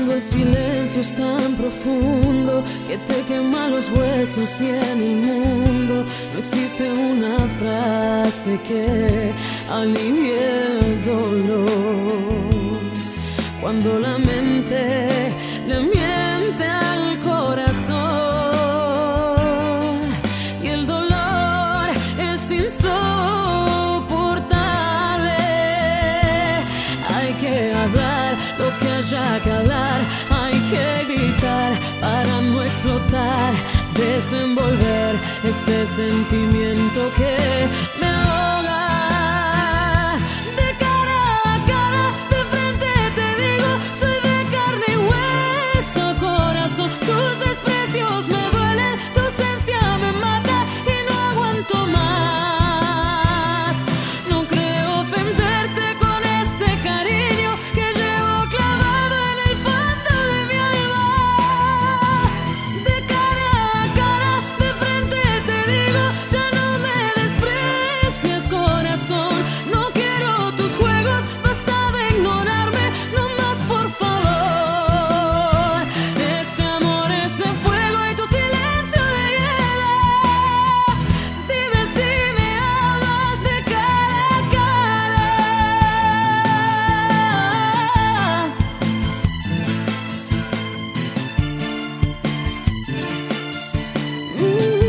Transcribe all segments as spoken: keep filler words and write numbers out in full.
Cuando el silencio es tan profundo que te quema los huesos y en el mundo no existe una frase que alivie el dolor. Cuando la mente le miente al corazón y el dolor es insoportable, hay que hablar lo que haya que hablar, hay que gritar para no explotar, desenvolver este sentimiento que me ahoga. De cara a cara, de frente te digo, soy de carne y hueso, corazón. Tus desprecios me duelen, tu ausencia me mata y no aguanto más. No creo ofenderte con este cariño que llevo clavado en el fondo de mi alma. De cara a cara, de frente te digo, ya no me desprecies, corazón. No quiero tus juegos, basta de ignorarme, no más por favor. Este amor es de fuego y tu silencio de hielo. Dime si me amas de cara a cara. Mm.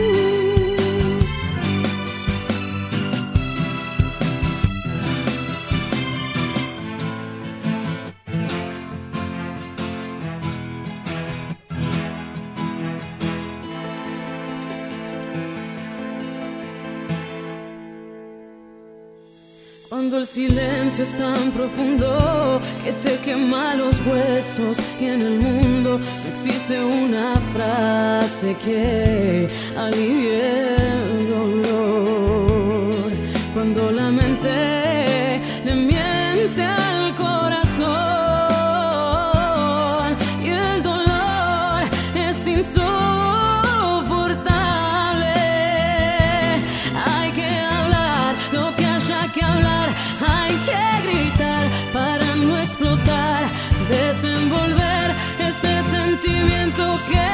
Cuando el silencio es tan profundo que te quema los huesos y en el mundo no existe una frase que alivie el dolor. Cuando la mente le miente al corazón y el dolor es insoportable, hay que hablar lo que haya que hablar, hay que gritar para no explotar, desenvolver este sentimiento que